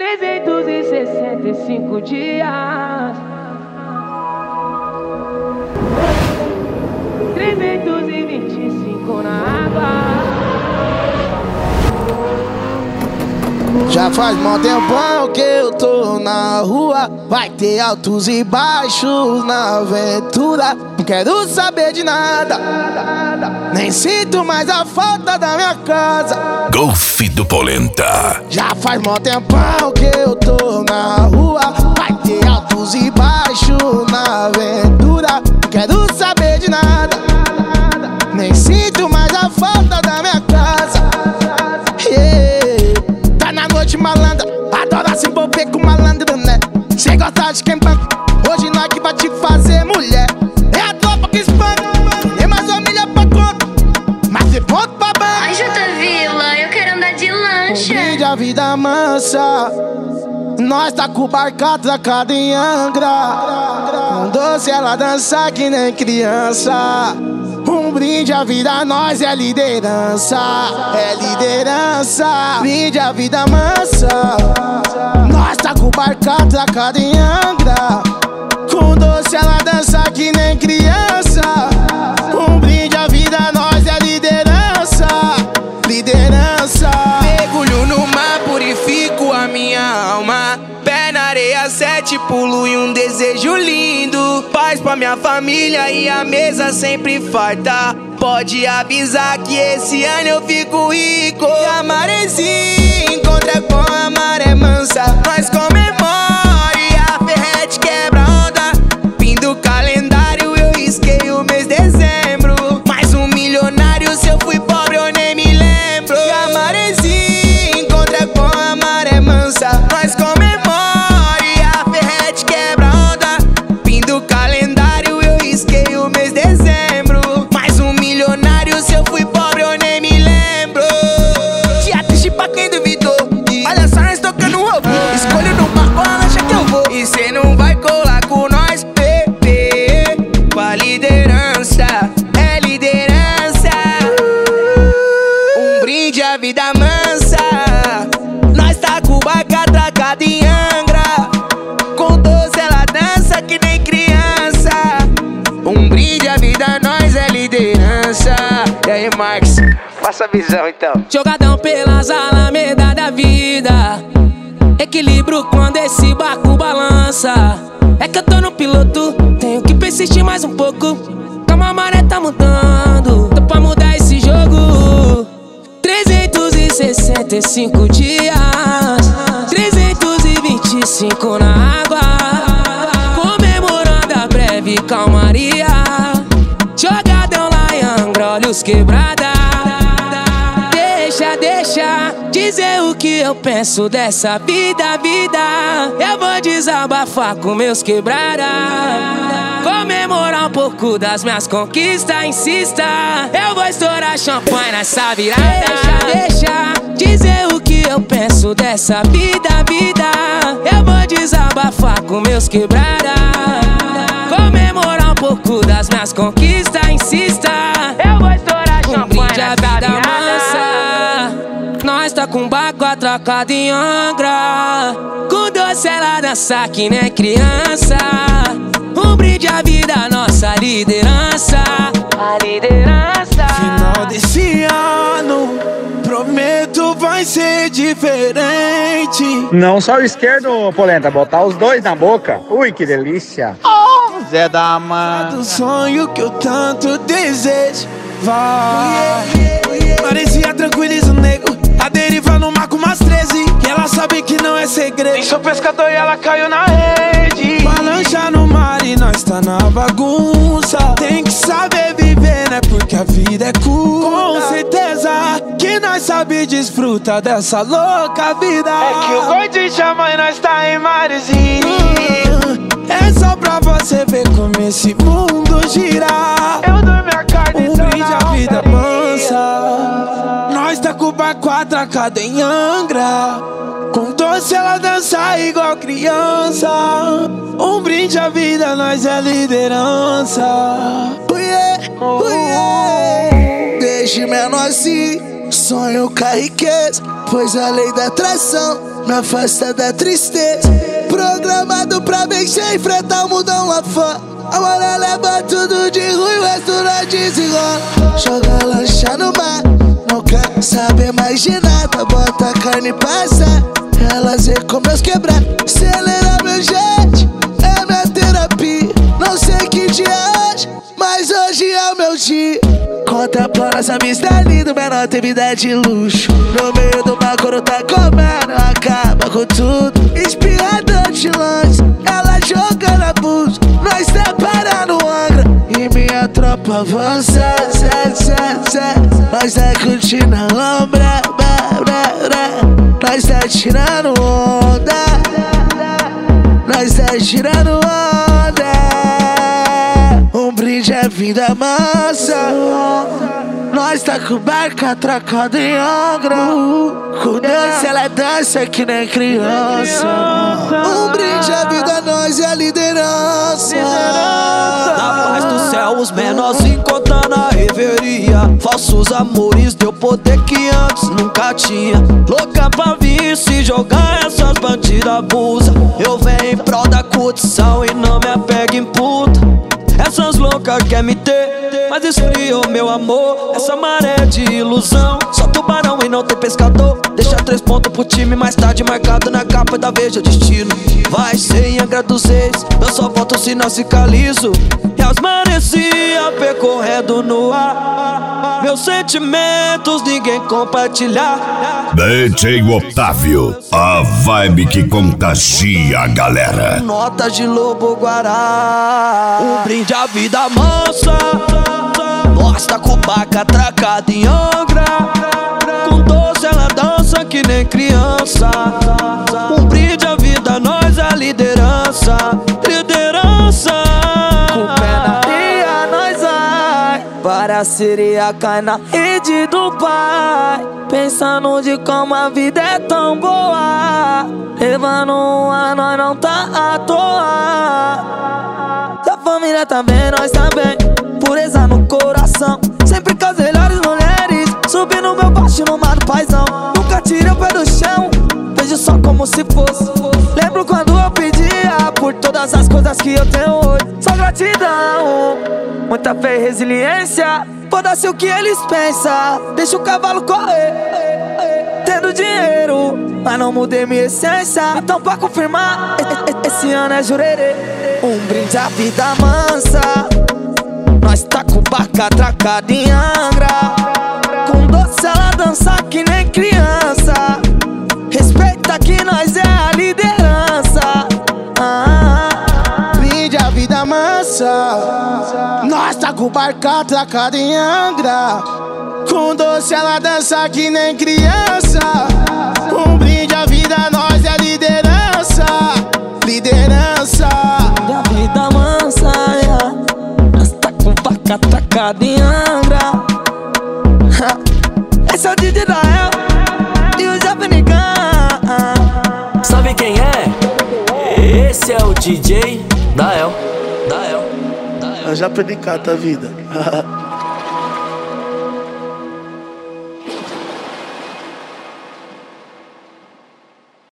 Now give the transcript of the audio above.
365 dias, 325 na água. Já faz mó tempão que eu tô na rua. Vai ter altos e baixos na aventura. Não quero saber de nada, nem sinto mais a falta da minha casa. Golfe do Polenta. Já faz mó tempão que eu tô na rua. Vai ter altos e baixos na aventura. Não quero saber de nada, nem sinto mais a falta da minha casa. Tá na noite malandra, adora se envolver com malandro, né? Cê gosta de quem banca, hoje nós que vai te fazer mulher. É a tropa que espanca, tem mais família pra conta, mas se ponto pra banca. Ai, Jota Vila, eu quero andar de lancha. Brinde a vida mansa, nós tá com o barco atracado em Angra. Com doce ela dança que nem criança. Um brinde à vida, nós é liderança, é liderança. Brinde a vida mansa, nós tá com o barco atracado em Angra. Com doce ela dança que nem criança. Um brinde à vida, nós é liderança, liderança. Mergulho no mar, purifico a minha alma. Pé na areia, 7 pulo e um desejo lindo. Paz pra minha família e a mesa sempre farta. Pode avisar que esse ano eu fico rico. E a maresia encontra com a maré mansa. Nós comemora e a ferrete quebra onda. Fim do calendário eu risquei o mês de dezembro. Mais um milionário, se eu fui pobre eu nem me lembro. E a maresia encontra com a maré mansa. Nós comemora e a ferrete quebra onda. Fim do calendário eu risquei o mês de dezembro. Mais um milionário, se eu fui pobre eu nem me lembro. Dia triste pra quem duvidou. Olha só nós tocando robô. Escolho no barco a lancha que eu vou. E cê não vai colar com nós, bebê. Com a liderança, é liderança. Um brinde à vida mansa. Nós tá com o barco atracado em Angra. Com 12 ela dança que nem criança. Um brinde à vida, nós é liderança. E aí, Marcos, faça a visão então. Jogadão pelas alamedas da vida, equilíbrio quando esse barco balança. É que eu tô no piloto, tenho que persistir mais um pouco. Calma, a maré tá mudando, tô pra mudar esse jogo. 365 dias, 325 na água. Comemorando a breve calmaria. Jogadão lá em Angra, olhos quebrada. Deixa dizer o que eu penso dessa vida. Eu vou desabafar com meus quebrada. Comemorar um pouco das minhas conquistas, insista. Eu vou estourar champanhe nessa virada. Deixa dizer o que eu penso dessa vida. Eu vou desabafar com meus quebrada. Comemorar um pouco das minhas conquistas, insista. Eu vou estourar champanhe nessa virada. Nós tá com o barco atracado em Angra. Com doce ela dança que nem criança. Um brinde à vida, nossa liderança, a liderança. Final desse ano, prometo vai ser diferente. Não só o esquerdo, Polenta, botar os dois na boca. Ui, que delícia. Zé da Mãe. Do sonho que eu tanto desejo. Vai, parecia tranquiliza o nego. A deriva no mar com umas 13. E ela sabe que não é segredo. Nem sou pescador e ela caiu na rede. Balança no mar e nós tá na bagunça. Tem que saber viver, né? Porque a vida é curta. Com certeza que nós sabe desfrutar dessa louca vida. É que o gordinho chama e nós tá em marezinho. É só pra você ver como esse mundo gira. Eu dou minha carne, um brinde à vida mansa. Nós tá com o barco atracado em Angra. Com doce ela dança igual criança. Um brinde à vida, nós é liderança. Deixe menor assim, sonho com a riqueza, pois a lei da atração me afasta da tristeza. Programado pra vencer, enfrentar o mundão lá fora. Agora leva tudo de ruim, o resto não desenrola. Joga lancha no mar, não quer saber mais de nada. Bota a carne e passa, elas vê como meus quebrar. Acelera meu jet, é minha terapia. Não sei que dia é hoje, mas hoje é o meu dia. Contemplando essa vista linda, menor tem vida de luxo. No meio do mar, quando tá comendo, acaba com tudo. Espirrador de longe, ela jogando abuso. Nós tá parando o Angra e minha tropa avança. Nós tá curtindo a lombra, nós tá tirando onda, nós tá tirando onda. Um brinde é vida mansa. Nós tá com barca atracada em Angra. Com dança ela dança que nem criança. Um brinde é vida, nós é a liderança. Na paz do céu os menorzinhos contando a reveria. Falsos amores deu poder que antes nunca tinha. Louca pra vir se jogar, essas bandidas abusa. Eu venho em prol da curtição e não me apego em puta. Essas loucas quer me ter, mas esfriou meu amor. Essa maré de ilusão, só tubarão e não tem pescador. Deixa 3 pontos pro time, mais tarde marcado na capa da Veja Destino. Vai ser em Angra dos Reis, eu só volto se não cicatrizo. E as marecia percorrendo no ar. Meus sentimentos ninguém compartilhar. DJ Otávio, a vibe que contagia a galera. Notas de lobo guará, um brinde à vida mansa. Nós tá com barca atracada em Angra. Com doce ela dança que nem criança. Um brinde à vida, nós a liderança. Liderança. Com pé na ria nós vai, para a sereia cai na rede do pai. Pensando de como a vida é tão boa. Levando um ar, nós não tá à toa. Se a família tá bem, nós também. Pureza no coração, sempre com as melhores mulheres. Subindo meu baixo no mar do paizão. Nunca tirei o pé do chão, vejo só como se fosse. Lembro quando eu pedia por todas as coisas que eu tenho hoje. Só gratidão, muita fé e resiliência. Foda-se o que eles pensam, deixa o cavalo correr. Tendo dinheiro, mas não mudei minha essência. Então pra confirmar, esse ano é jurerê. Um brinde à vida mansa. Nós tá com barca atracada em Angra. Com doce ela dança que nem criança. Respeita que nós é a liderança. Brinde a vida mansa. Nós tá com barca atracada em Angra. Com doce ela dança que nem criança. Um brinde a vida, nós é a liderança. Liderança. Brinde a vida mansa, yeah. Nós tá com barca atracada em Angra. Esse é o DJ Dael e o Japanican. Sabe quem é? Esse é o DJ Dael. Eu já perdi cada vida.